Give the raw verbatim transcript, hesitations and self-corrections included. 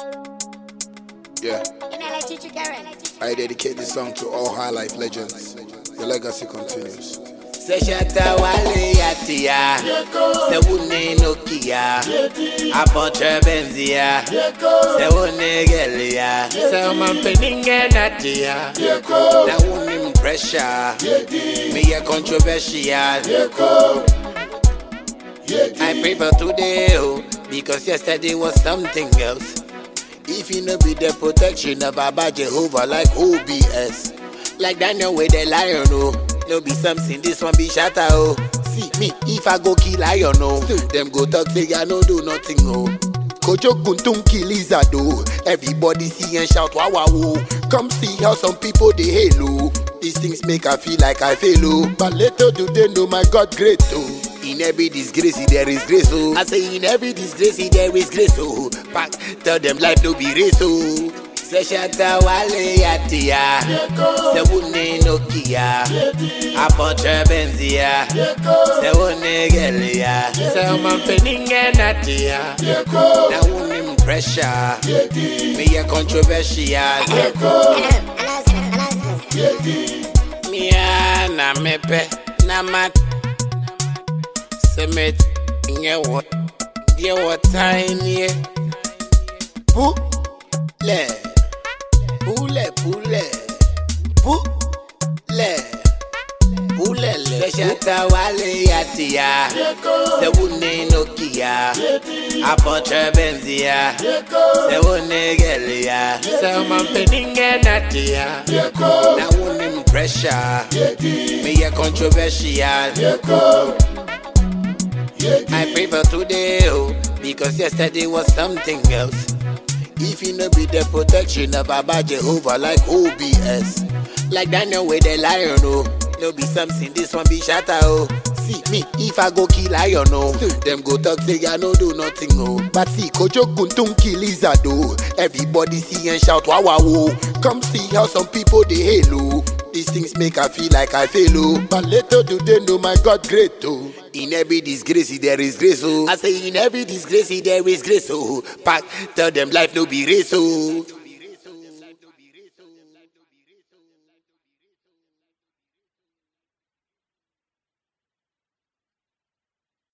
Yeah. I dedicate this song to all high life legends. The legacy continues. Seshata wale yatia, sewune nokia, apotre benzia, sewune gelia, sewman peninge natia, na unim pressure, me a controversial. I pray for today, oh, because yesterday was something else. If you no be the protection of Baba Jehovah like O B S, like Daniel with the lion, oh. No be something, this one be shatter, oh. See me, if I go kill lion, oh. Still them go talk, say I no do nothing, oh. Kojo Kuntum kill lizard, oh. Everybody see and shout, wow, wow, oh. Come see how some people they halo. These things make I feel like I fail, oh. But little do they know my God great, oh. In every disgrace there is grace, oh. I say in every disgrace there is grace, oh. Pack, tell them life no be race, oh. Seshata wale yatia, sewune nokia, apotre benzia, sewune gelia, sewman peninge natia, na unim pressure, me a controversial. Mia na mepe na mat, semet nye what, dear what tiny, boo le. Poule, poule, poule, poule, Seshata wale yatia, sewune nokia, apotre benzia, sewune gelia, sewman peninge natia, na unim pressure, me a controversial. I pray for today, oh, because yesterday was something else. If you no be the protection of Baba Jehovah like O B S, like Daniel with the lion, oh. No be something, this one be shatter, oh. See me, if I go kill lion, oh. Still them go talk, say I no do nothing, oh. But see, Kojo Kuntum kill lizard, oh. Everybody see and shout, wow, wow, oh. Come see how some people they halo. These things make I feel like I fail, oh. But little do they know my God great, oh. In every disgrace there is grace, oh. I say in every disgrace there is grace, oh. Pack, tell them life no be race, oh.